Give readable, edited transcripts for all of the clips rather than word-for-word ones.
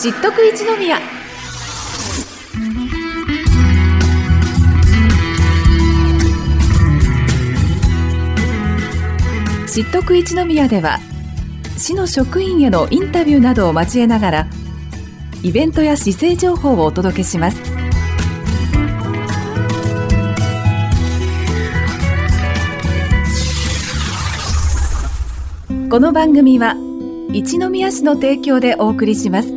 知っとく一宮。知っとく一宮では、市の職員へのインタビューなどを交えながら、イベントや市政情報をお届けします。この番組は一宮市の提供でお送りします。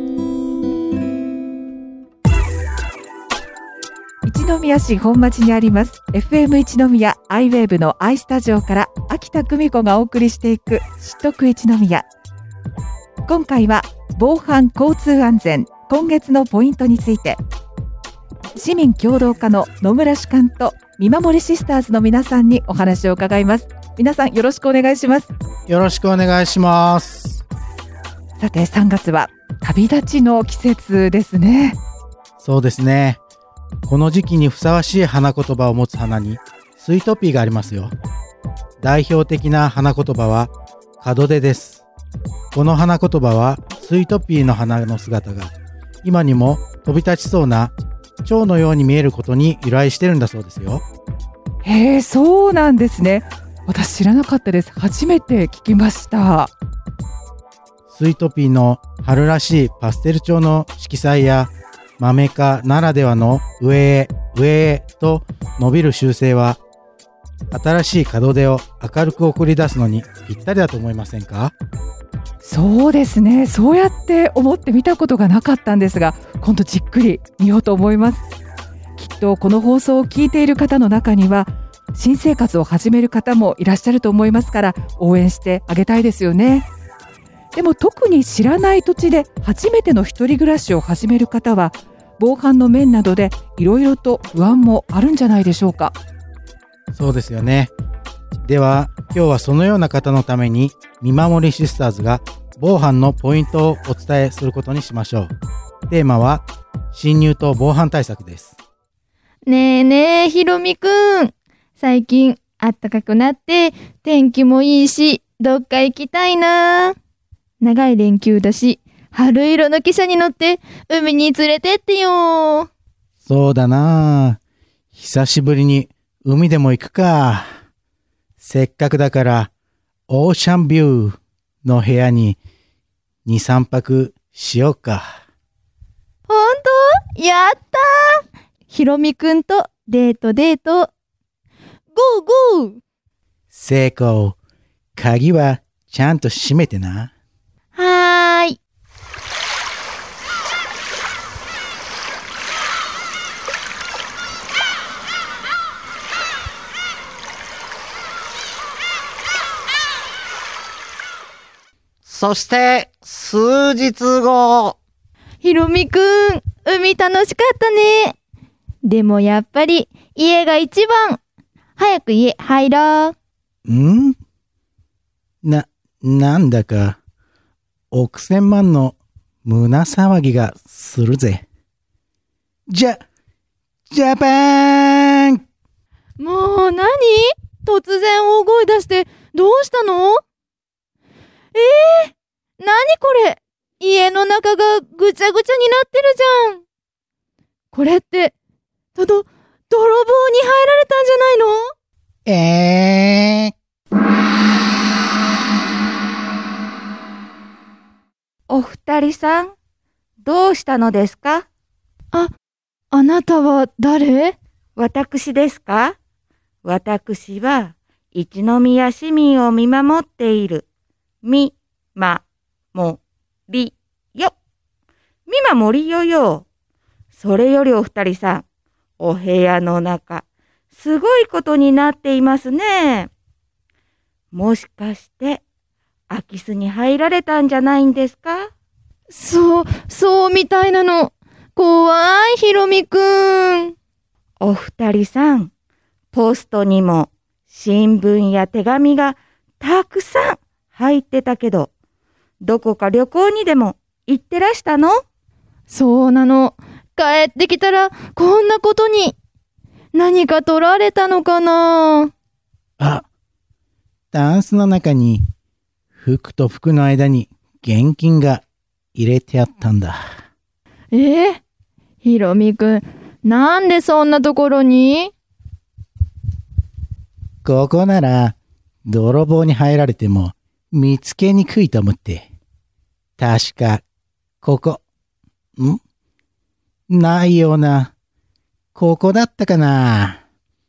一宮市本町にあります FM 一宮アイウェーブの I スタジオから秋田久美子がお送りしていく知っとく一宮。今回は防犯交通安全今月のポイントについて、市民協働課の野村主幹と見守りシスターズの皆さんにお話を伺います。皆さんよろしくお願いします。 よろしくお願いします。 さて3月は旅立ちの季節ですね。 そうですね。この時期にふさわしい花言葉を持つ花にスイートピーがありますよ。代表的な花言葉は門出です。この花言葉はスイートピーの花の姿が今にも飛び立ちそうな蝶のように見えることに由来してるんだそうですよ。 へえ、そうなんですね。私知らなかったです。初めて聞きました。 スイートピーの春らしいパステル調の色彩やマメ科ならではの上へ上へと伸びる習性は新しい門出を明るく送り出すのにぴったりだと思いませんか？ そうですね。そうやって思って見たことがなかったんですが、今度じっくり見ようと思います。きっとこの放送を聞いている方の中には新生活を始める方もいらっしゃると思いますから、応援してあげたいですよね。でも特に知らない土地で初めての一人暮らしを始める方は、防犯の面などでいろいろと不安もあるんじゃないでしょうか。 そうですよね。では今日はそのような方のために見守りシスターズが防犯のポイントをお伝えすることにしましょう。テーマは侵入と防犯対策です。 ねえねえひろみくん、最近暖かくなって天気もいいし、どっか行きたいな。長い連休だし、春色の汽車に乗って海に連れてってよ。 そうだな。久しぶりに海でも行くか。せっかくだからオーシャンビューの部屋に 2,3 泊しようか。 ほんと？やったー。ひろみくんとデート。ゴーゴー。 成功。鍵はちゃんと閉めてな。 はーい。 そして数日後。 ひろみくん、海楽しかったね。でもやっぱり家が一番。早く家入ろう。 なんだか億千万の胸騒ぎがするぜ。ジャパーン。 もう何？突然大声出してどうしたの？何これ？家の中がぐちゃぐちゃになってるじゃん。これって泥棒に入られたんじゃないの？ お二人さん、どうしたのですか？ あなたは誰？ 私ですか？私は一宮市民を見守っているみまもりよ。みまもりよ。それよりお二人さん、お部屋の中、すごいことになっていますね。もしかして、空き巣に入られたんじゃないんですか？ そうみたいなの。怖い、ひろみくん。 お二人さん、ポストにも新聞や手紙がたくさん入ってたけど、どこか旅行にでも行ってらしたの？ そうなの。帰ってきたらこんなことに。何か取られたのかな？ タンスの中に服と服の間に現金が入れてあったんだ。 ひろみくん、なんでそんなところに？ ここなら、泥棒に入られても見つけにくいと思って。確か、ここ。ないような。ここだったかな。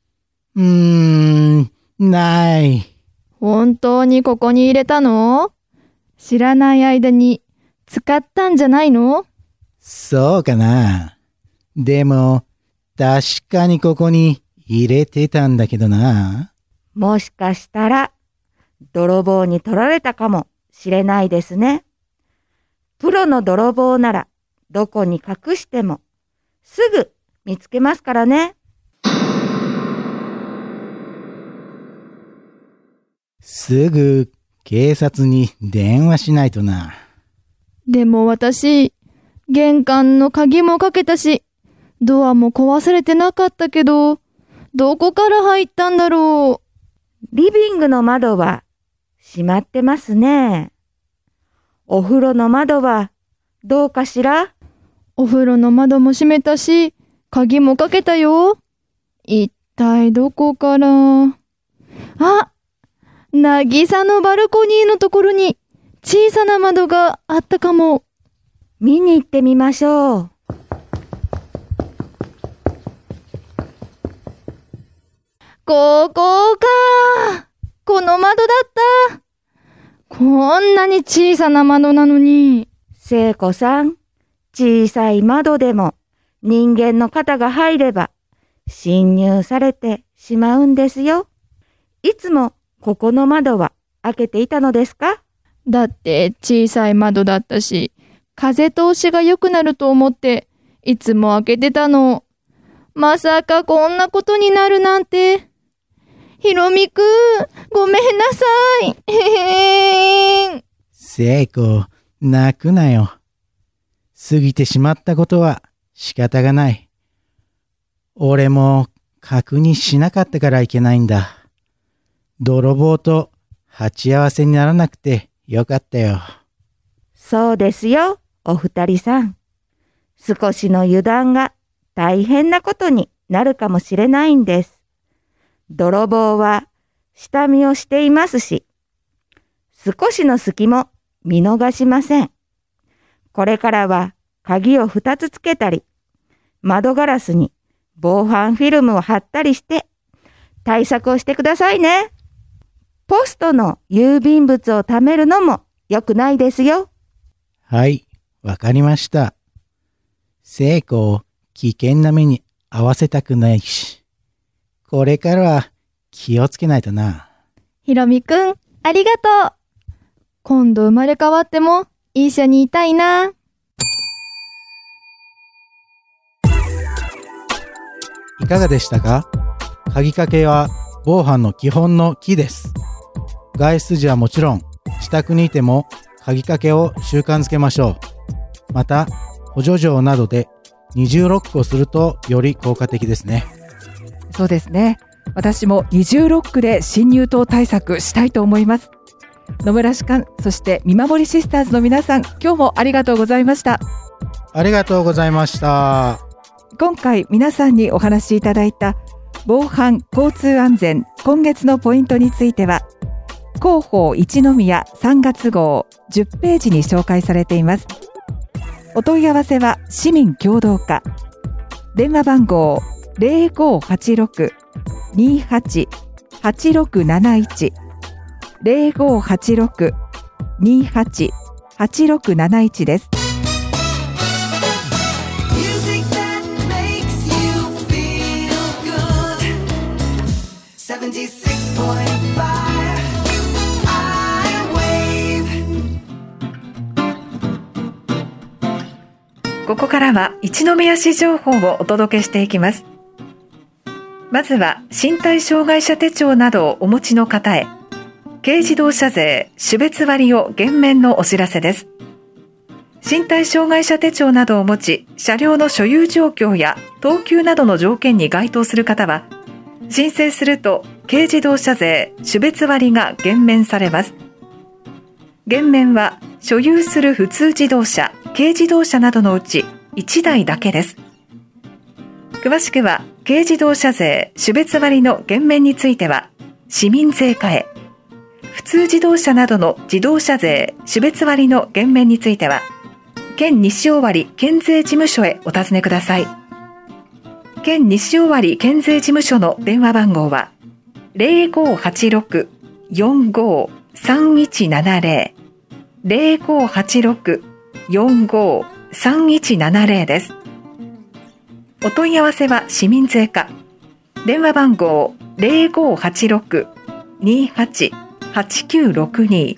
ない。 本当にここに入れたの？知らない間に使ったんじゃないの？ そうかな。でも、確かにここに入れてたんだけどな。 もしかしたら、泥棒に取られたかもしれないですね。プロの泥棒なら、どこに隠しても、すぐ見つけますからね。 すぐ警察に電話しないとな。 でも私、玄関の鍵もかけたし、ドアも壊されてなかったけど、どこから入ったんだろう。 リビングの窓は閉まってますね。お風呂の窓はどうかしら？ お風呂の窓も閉めたし、鍵もかけたよ。一体どこから？あ、なぎさのバルコニーのところに小さな窓があったかも。 見に行ってみましょう。 ここか。この窓だった。こんなに小さな窓なのに。 聖子さん、小さい窓でも人間の肩が入れば侵入されてしまうんですよ。いつもここの窓は開けていたのですか？ だって小さい窓だったし、風通しが良くなると思っていつも開けてたの。まさかこんなことになるなんて。ひろみくん、ごめんなさい。 聖子、泣くなよ。過ぎてしまったことは仕方がない。俺も確認しなかったからいけないんだ。泥棒と鉢合わせにならなくてよかったよ。 そうですよ、お二人さん。少しの油断が大変なことになるかもしれないんです。泥棒は下見をしていますし、少しの隙も見逃しません。これからは鍵を2つつけたり、窓ガラスに防犯フィルムを貼ったりして対策をしてくださいね。ポストの郵便物を貯めるのも良くないですよ。 はい、わかりました。聖子を危険な目に遭わせたくないし、これからは気をつけないとな。 ひろみくん、ありがとう。今度生まれ変わっても一緒にいたいな。 いかがでしたか？鍵かけは防犯の基本のキーです。外出時はもちろん、自宅にいても鍵かけを習慣づけましょう。また、補助錠などで二重ロックをするとより効果的ですね。 そうですね。私も二重ロックで侵入等対策したいと思います。野村士官、そして見守りシスターズの皆さん、今日もありがとうございました。 ありがとうございました。 今回皆さんにお話しいただいた防犯交通安全今月のポイントについては、広報一宮3月号10ページに紹介されています。お問い合わせは市民協働課、電話番号 0586-28-8671 0586-28-8671 です。ここからは一宮市情報をお届けしていきます。まずは身体障害者手帳などをお持ちの方へ、軽自動車税種別割を減免のお知らせです。身体障害者手帳などを持ち、車両の所有状況や等級などの条件に該当する方は、申請すると軽自動車税種別割が減免されます。減免は所有する普通自動車、軽自動車などのうち 1台だけです。詳しくは軽自動車税種別割の減免については市民税課へ、普通自動車などの自動車税種別割の減免については県西尾張県税事務所へお尋ねください。県西尾張県税事務所の電話番号は 0586-45-3170 0586-45-3170 です。お問い合わせは市民税課、電話番号 0586-28-8962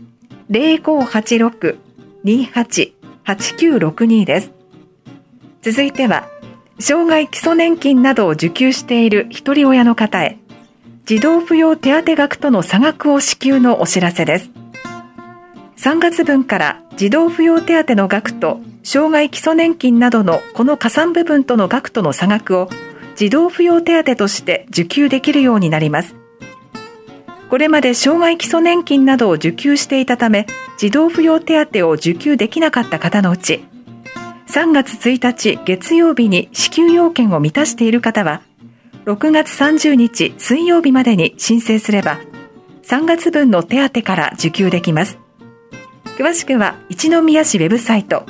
0586-28-8962 です。続いては障害基礎年金などを受給しているひとり親の方へ児童扶養手当額との差額を支給のお知らせです。3月分から児童扶養手当の額と障害基礎年金などのこの加算部分との額との差額を児童扶養手当として受給できるようになります。これまで障害基礎年金などを受給していたため児童扶養手当を受給できなかった方のうち3月1日月曜日に支給要件を満たしている方は6月30日水曜日までに申請すれば3月分の手当から受給できます。詳しくは一宮市ウェブサイト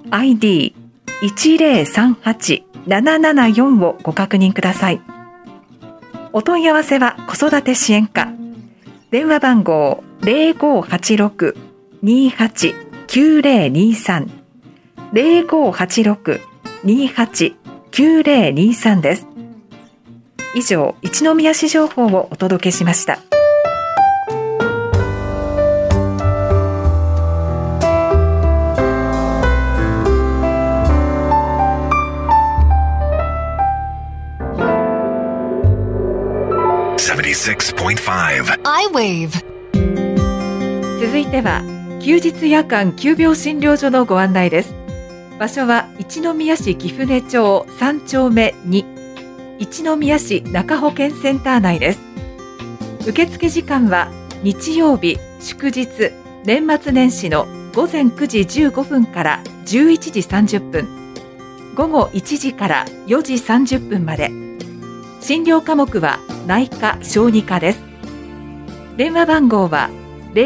ID1038-774 をご確認ください。お問い合わせは子育て支援課、電話番号 0586-28-9023 0586-28-9023 です。以上、一宮市情報をお届けしました。 I-Wave。 続いては休日夜間急病診療所のご案内です。場所は一宮市貴船町3丁目2、一宮市中保健センター内です。受付時間は日曜日、祝日、年末年始の午前9時15分から11時30分、午後1時から4時30分まで。診療科目は内科・小児科です。電話番号は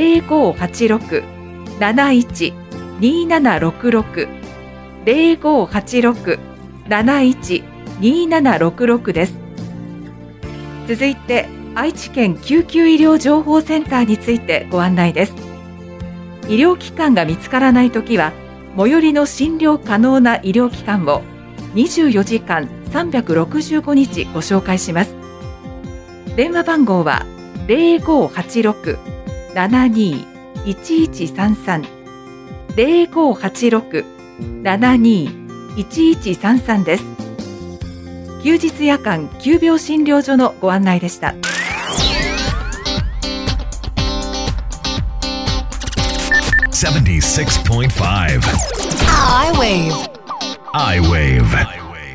0586-712766 0586-712766 です。続いて愛知県救急医療情報センターについてご案内です。医療機関が見つからないときは最寄りの診療可能な医療機関を24時間365日ご紹介します。電話番号は 0586-721133 0586-721133 です。休日夜間急病診療所のご案内でした。 76.5 I-Wave。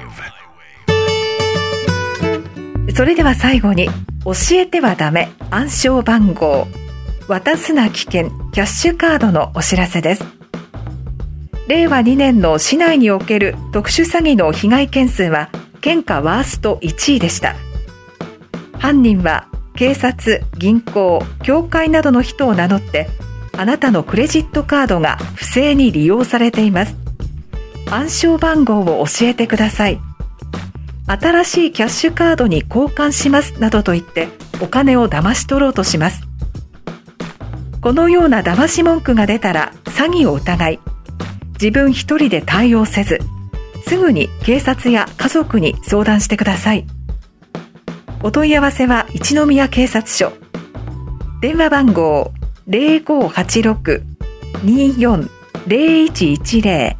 それでは最後に教えてはダメ暗証番号渡すな危険キャッシュカードのお知らせです。令和2年の市内における特殊詐欺の被害件数は県下ワースト1位でした。犯人は警察、銀行、教会などの人を名乗ってあなたのクレジットカードが不正に利用されています。暗証番号を教えてください。新しいキャッシュカードに交換しますなどと言ってお金を騙し取ろうとします。このような騙し文句が出たら詐欺を疑い、自分一人で対応せず、すぐに警察や家族に相談してください。お問い合わせは一宮警察署、電話番号 0586-240110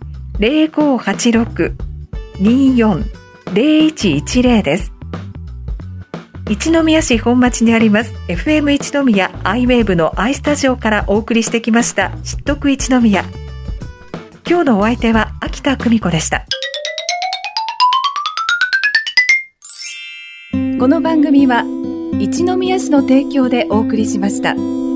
0586-240110 です。一宮市本町にあります FM 一宮 I-Wave の I スタジオからお送りしてきました知っとく一宮。今日のお相手は秋田久美子でした。この番組は一宮市の提供でお送りしました。